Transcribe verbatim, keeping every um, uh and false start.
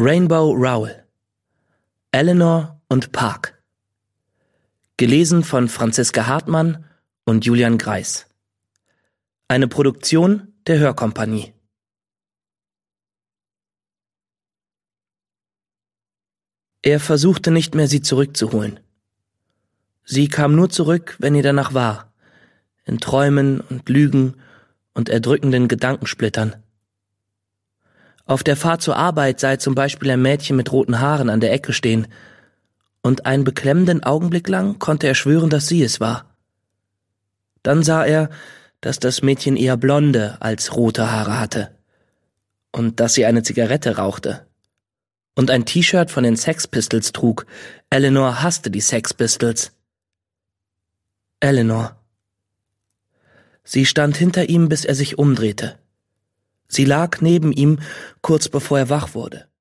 Rainbow Rowell. Eleanor und Park. Gelesen von Franziska Hartmann und Julian Greis. Eine Produktion der Hörkompanie. Er versuchte nicht mehr, sie zurückzuholen. Sie kam nur zurück, wenn ihr danach war, in Träumen und Lügen und erdrückenden Gedankensplittern. Auf der Fahrt zur Arbeit sah er zum Beispiel ein Mädchen mit roten Haaren an der Ecke stehen, und einen beklemmenden Augenblick lang konnte er schwören, dass sie es war. Dann sah er, dass das Mädchen eher blonde als rote Haare hatte und dass sie eine Zigarette rauchte und ein T-Shirt von den Sex Pistols trug. Eleanor hasste die Sex Pistols. Eleanor. Sie stand hinter ihm, bis er sich umdrehte. Sie lag neben ihm, kurz bevor er wach wurde.